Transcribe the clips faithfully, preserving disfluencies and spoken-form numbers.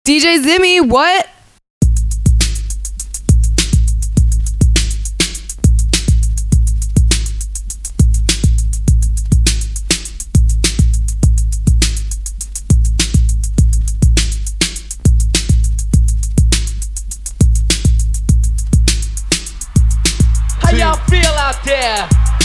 D J Zimmy, what? How y'all feel out there?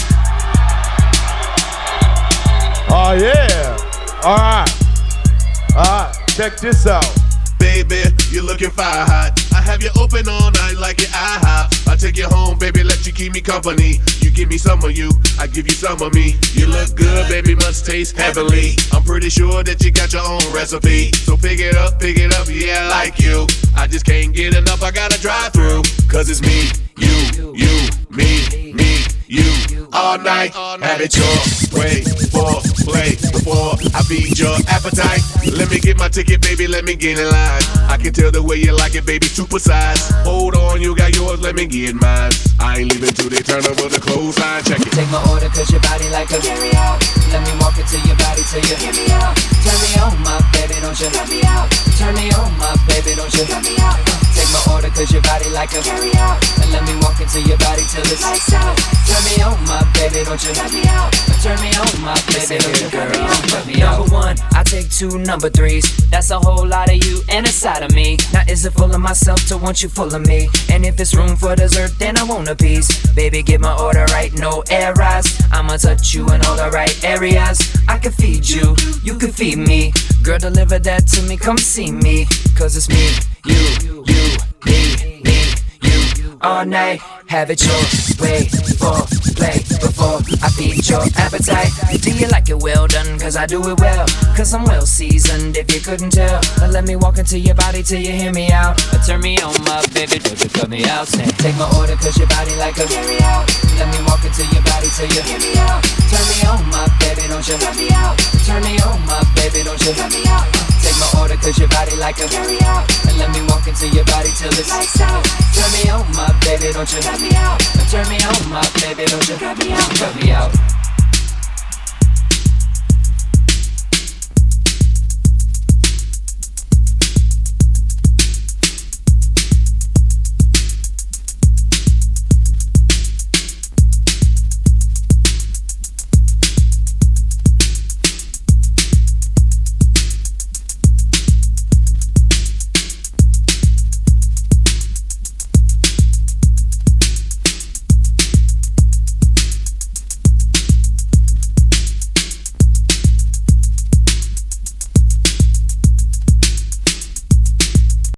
Oh yeah. All right. All right. Check this out. Baby, you're looking fire hot. I have you open all night like your IHOP. I take you home, baby, let you keep me company. You give me some of you, I give you some of me. You look good, baby, must taste heavenly. I'm pretty sure that you got your own recipe. So pick it up, pick it up, yeah, I like you. I just can't get enough, I gotta drive through. Cause it's me, you, you, me, me, you. All night, have it your way. For play before I feed your appetite. Let me get my ticket, baby, let me get in line. I can tell the way you like it, baby, super size. Hold on, you got yours, let me get mine. I ain't leaving till they turn over the clothesline, check it. Take my order cause your body like a carry out. Let me walk into your body till you hear me out. Turn me on, my baby, don't you cut me out. Turn me on, my baby, don't you cut me out. Take my order cause your body like a carry out. And let me walk into your body till it's lights out. Turn me on, my baby, don't you cut me out. Turn me on, my baby, don't you cut me out. Cut me out. Number one, I take two number threes. That's a whole lot of you and a side of me. Now is it full of myself to want you full of me? And if it's room for dessert, then I want a piece. Baby, get my order right, no errors. I'ma touch you in all the right areas. I can feed you, you can feed me. Girl, deliver that to me, come see me. Cause it's me, you, you, me, me, you. All night, have it your way. For play before I feed your appetite. Do you like it well done? Cause I do it well. Cause I'm well seasoned if you couldn't tell. Now let me walk into your body till you hear me out. Or turn me on, my baby, don't you cut me out. Say, take my order cause your body like a carry out. Let me walk into your body till you hear me out. Turn me on, my baby, don't you cut me out. Turn me on, my baby, don't you cut me out. Take my order cause your body like a carry out. And let me walk into your body till it's lights out. Turn me on, my baby, don't you cut me out. Turn me on, my baby, don't you cut me out. Cut me out.